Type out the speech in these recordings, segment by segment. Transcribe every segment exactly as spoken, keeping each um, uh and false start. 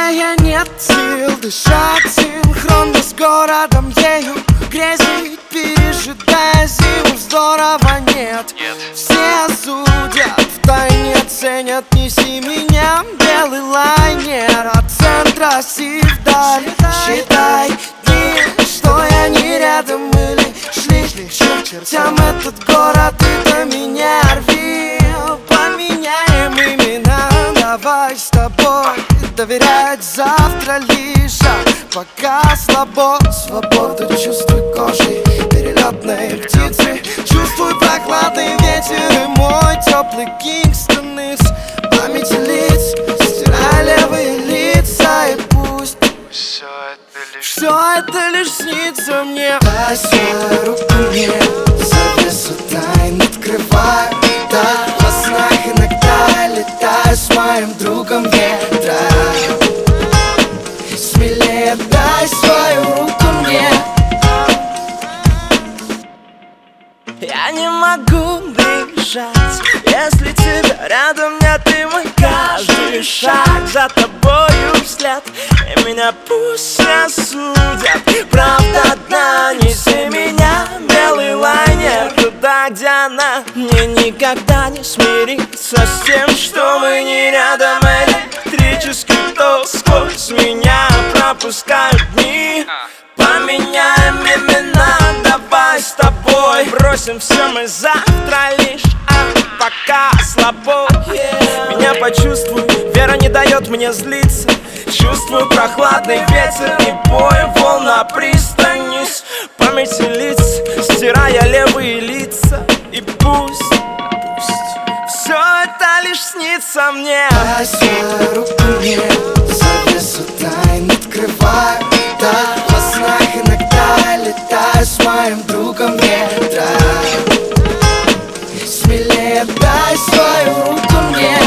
Быстрее нет сил дышать синхронно с городом, ею грезить, пережидая зиму. Здорово, нет, нет. Все судят, втайне ценят, неси меня, белый лайнер от центра си вдаль. Считай дни, что я не рядом, или шли, шли к чертям этот город, и до меня рви. Поменяем имена, давай с тобой доверять завтра лишь, а пока слабо. Свободу чувствуй кожей перелетной птицы, чувствуй прохладный ветер и мой теплый Кингстон из памяти лиц. Стирай левые лица и пусть все это лишь, все это лишь снится мне. Дай свою руку мне, завесу тайн открываю, да, во снах иногда летаю с моим другом ветра. Смелее дай свою руку мне. Я не могу бежать, если тебя рядом нет, и мой каждый шаг за тобою взгляд. И меня пусть осудят, правда одна, неси меня, белый лайнер, туда, где она. Мне никогда не смириться с тем, что мы не рядом. Электрический ток сквозь меня пропускают дни. Поменяем имена, давай с тобой бросим все мы завтра лишь, а пока слабо. Меня почувствуй, вера не дает мне злиться. Чувствую прохладный ветер и бой волн на пристани с памяти лиц, стирая левые лица. И пусть, пусть все это лишь снится мне. Дай свою руку мне, завесу тайн открываю, да, во снах иногда летаю с моим другом ветра. Смелее дай свою руку мне.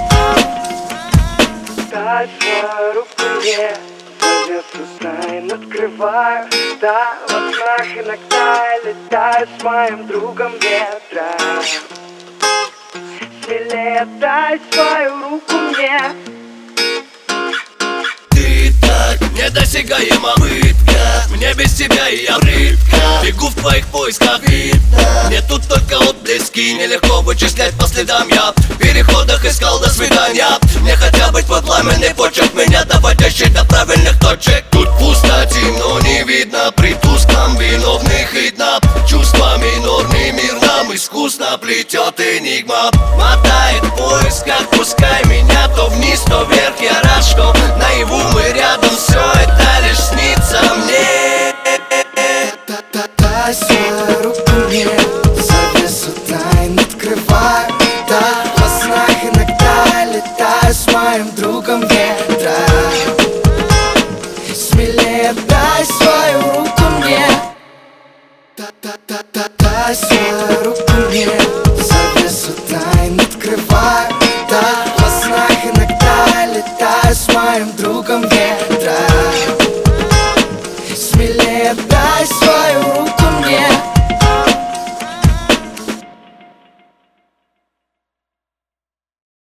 Дай свою руку мне, завесу тайн открываю, да, во снах иногда летаю с моим другом ветра. Смелее дай свою руку мне. Ты так недосягаема пытка, мне без тебя и я рыбка. Бегу в твоих поисках видно, мне тут только отблески. Нелегко вычислять по следам, я в переходах искал до свидания. Мне хотя быть под пламенный почерк, меня доводящий до правильных точек. Тут пусто, темно, не видно, при тусклом виновных видно. Чувствами норми мир нам искусно плетет энигма. Мотает в поисках, пускай меня то вниз, то вверх. Я рад, что наяву мы рядом, все это лишь снится мне. Дай свою руку мне, завесу тайн открываю, да, во снах иногда летаю с моим другом ветра. Смелее дай свою